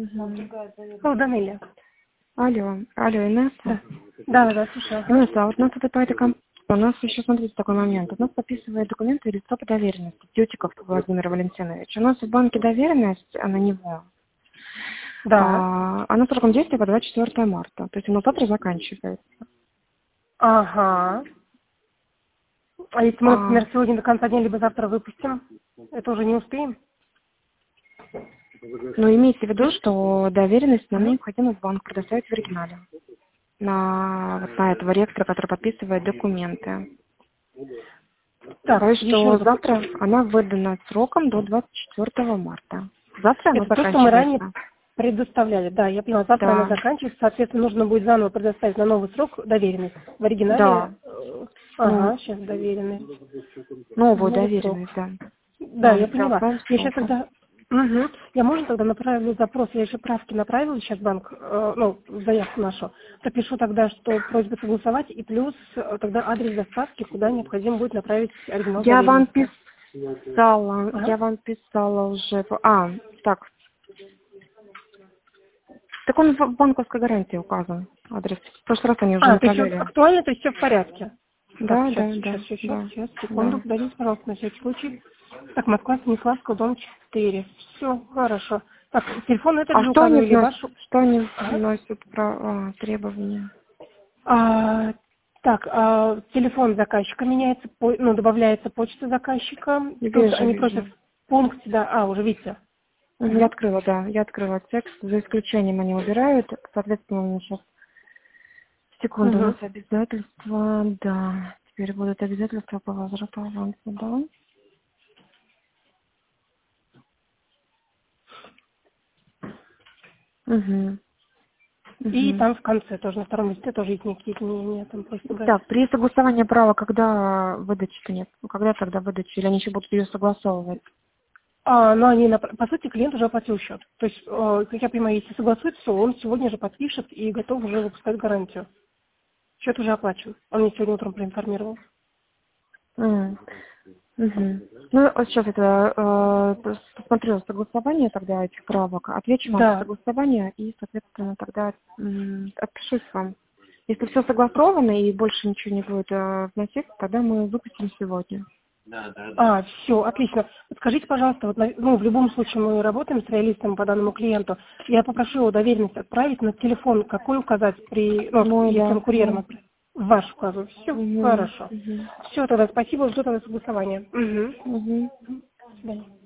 О, Данелия. Алло, Инесса? Да, слушаю. Инесса, а вот у нас это по этой компании, у нас еще, смотрите, такой момент. У нас подписывает документы лицо по доверенности, Тютиков Владимир Валентинович. У нас в банке доверенность на него. Да. Она сроком действия по 24 марта. То есть она завтра заканчивается. Ага. А если мы, например, сегодня до конца дня, либо завтра выпустим, это уже не успеем? Но имейте в виду, что доверенность нам необходимо в банк предоставить в оригинале. На этого ректора, который подписывает документы. Так, То есть, что еще завтра она выдана сроком до 24 марта. Завтра она это то, что мы ранее заканчивается. предоставляли. Да, я поняла. Завтра она Да. заканчивается, соответственно, нужно будет заново предоставить на новый срок доверенность. В оригинале, Да. сейчас доверенность. Новую Новый срок. доверенность, да. Да, я Новым поняла. Я сейчас сроком. тогда... Я можно тогда направлю запрос, я еще правки направила сейчас в банк, в заявку нашу. Пропишу тогда, что просьба согласовать, и плюс тогда адрес доставки, куда необходимо будет направить оригинал Я вам доверенности. писала уже. Так он в банковской гарантии указан, адрес. В прошлый раз они уже То есть направляли. актуально, то есть все в порядке. Так, Да, сейчас, секунду, да. подождите, пожалуйста, на всякий случай. Так, Москва, Станиславского, дом 4. Все, хорошо. Так, телефон этот же Что они указывали, вносят? вашу... Что они вносят требования? Телефон заказчика меняется, добавляется почта заказчика. Тут они просят Вижу. в пункте, уже видите. Я открыла текст. За исключением они убирают. Соответственно, у меня сейчас секунду, у нас обязательства, да. Теперь будут обязательства по возврату аванса, да. И там в конце тоже, на втором листе тоже есть некие изменения, там просят убрать. Так, при согласовании права, когда выдачи-то нет? Когда тогда выдачи? Или они еще будут ее согласовывать? Но они, по сути, клиент уже оплатил счет. То есть, как я понимаю, если согласует все, он сегодня же подпишет и готов уже выпускать гарантию. Счет уже оплачен. Он мне сегодня утром проинформировал. Ну, сейчас это посмотрю согласование тогда этих правок, отвечу вам Да. согласование и, соответственно, тогда отпишусь вам. Если все согласовано и больше ничего не будет вносить, тогда мы выпустим сегодня. Все, отлично. Скажите, пожалуйста, в любом случае мы работаем с реалистом по данному клиенту. Я попрошу его доверенность отправить на телефон, какой указать если он курьером отправит. Ваш указываю. Все, хорошо. Все, тогда спасибо, жду тогда согласования. До свидания.